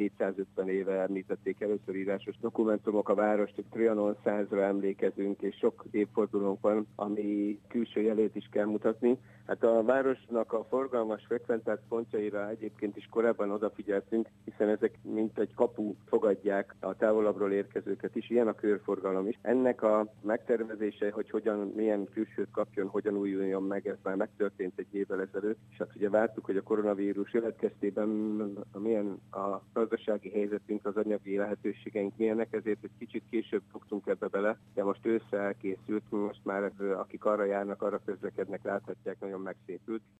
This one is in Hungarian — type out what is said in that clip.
250 éve említették először írásos dokumentumok a várost, hogy Trianon 100-ra emlékezünk, és sok évfordulónk van, ami külső jelét is kell mutatni. Hát a városnak a forgalmas frekventált pontjaira egyébként is korábban odafigyeltünk, hiszen ezek mint egy kapu fogadják a távolabbról érkezőket is, ilyen a körforgalom is. Ennek a megtervezése, hogy milyen külsőt kapjon, hogyan újuljon meg, ez már megtörtént egy évvel ezelőtt, és hát ugye vártuk, hogy a koronavírus következtében milyen a gazdasági helyzetünk, az anyagi lehetőségeink milyenek, ezért egy kicsit később fogtunk ebbe bele, de most ősszel elkészült, most már akik arra járnak, arra közlekednek, láthatják, nagyon megszépült.